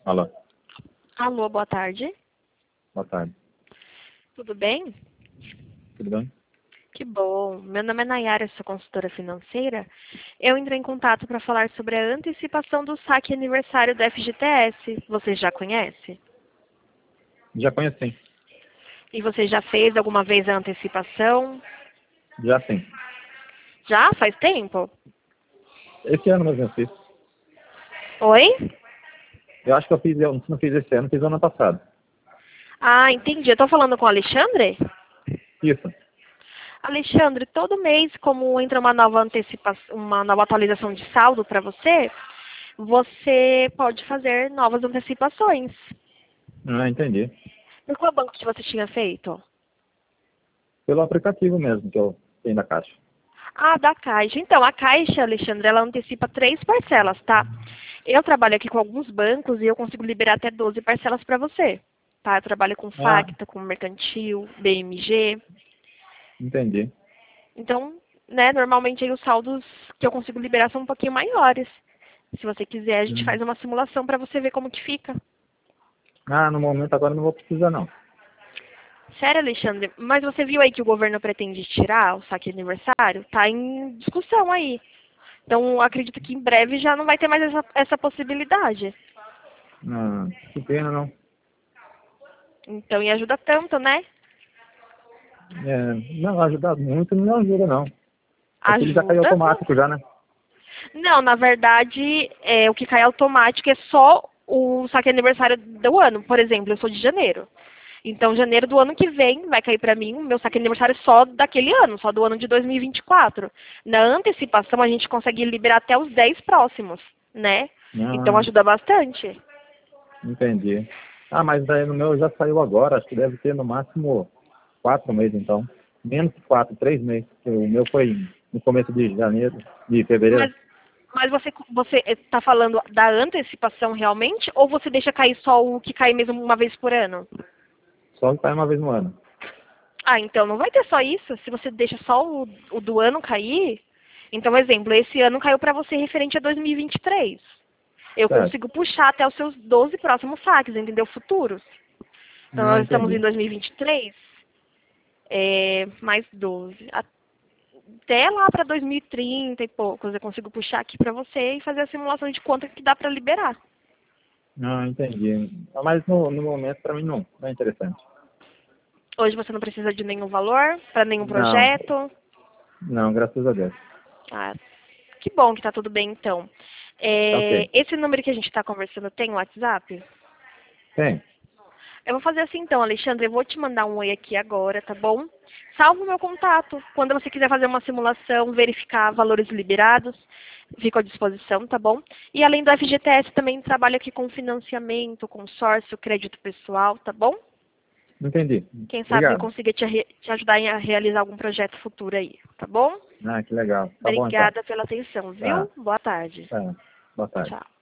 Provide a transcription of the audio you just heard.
Alô, Alô, boa tarde. boa tarde. Tudo bem? Tudo bem? Que bom. Meu nome é Nayara, sou consultora financeira. Eu entrei em contato para falar sobre a antecipação do saque aniversário do FGTS. Você já conhece? Já conheci. E você já fez alguma vez a antecipação? Já sim. Já? Faz tempo? Esse ano mesmo eu fiz. Oi? Eu acho que eu não fiz esse ano, fiz ano passado. Ah, entendi. Eu estou falando com o Alexandre? Isso. Alexandre, todo mês, como entra uma nova antecipação, uma nova atualização de saldo para você, você pode fazer novas antecipações. Ah, entendi. Por qual banco que você tinha feito? Pelo aplicativo mesmo que eu tenho da Caixa. Ah, da Caixa. Então, a Caixa, Alexandre, ela antecipa 3 parcelas, tá? Eu trabalho aqui com alguns bancos e eu consigo liberar até 12 parcelas para você. Tá? Eu trabalho com Ah, Facta, com Mercantil, BMG. entendi. Então, né, normalmente aí os saldos que eu consigo liberar são um pouquinho maiores. Se você quiser, a gente Hum. faz uma simulação para você ver como que fica. Ah, no momento agora não vou precisar não. Sério, Alexandre, mas você viu aí que o governo pretende tirar o saque aniversário? Tá em discussão aí. Então, acredito que em breve já não vai ter mais essa possibilidade. Ah, que pena não. Então, e ajuda tanto, né? Não, ajuda muito, não ajuda não. É que ele já caiu Ajuda. automático já, né? Não, na verdade, o que cai automático é só o saque aniversário do ano. Por exemplo, eu sou de janeiro. Então, janeiro do ano que vem vai cair para mim o meu saque aniversário só daquele ano, só do ano de 2024. Na antecipação, a gente consegue liberar até os 10 próximos, né? Então, Ah, ajuda bastante. entendi. Ah, mas daí no meu já saiu agora, acho que deve ter no máximo 4 meses então. Menos que 4, 3 meses. O meu foi no começo de janeiro, de fevereiro. Mas, mas você está falando da antecipação realmente ou você deixa cair só o que cai mesmo uma vez por ano? Só sai uma vez no ano. Ah, então não vai ter só isso. Se você deixa só o do ano cair, então, exemplo, esse ano caiu para você referente a 2023. Eu Certo. consigo puxar até os seus 12 próximos saques, entendeu? Futuros. Então, Ah, nós estamos em entendi. 2023, mais 12. Até lá para 2030 e poucos, eu consigo puxar aqui para você e fazer a simulação de quanto que dá para liberar. Ah, entendi. Ah, mas no momento para mim não é interessante. Hoje você não precisa de nenhum valor para nenhum Não, projeto. não, graças a Deus. Ah, que bom que tá tudo bem, então. Tá ok. Esse número que a gente está conversando tem WhatsApp? Tem. Eu vou fazer assim então, Alexandre, eu vou te mandar um oi aqui agora, tá bom? Salva o meu contato. Quando você quiser fazer uma simulação, verificar valores liberados, fico à disposição, tá bom? E além do FGTS, também trabalho aqui com financiamento, consórcio, crédito pessoal, tá bom? Entendi. Quem sabe eu Obrigado. consiga te ajudar a realizar algum projeto futuro aí, tá bom? Ah, que legal. Tá bom então. Obrigada pela atenção, Tá, viu? Boa tarde. tá. Boa tarde. Tchau.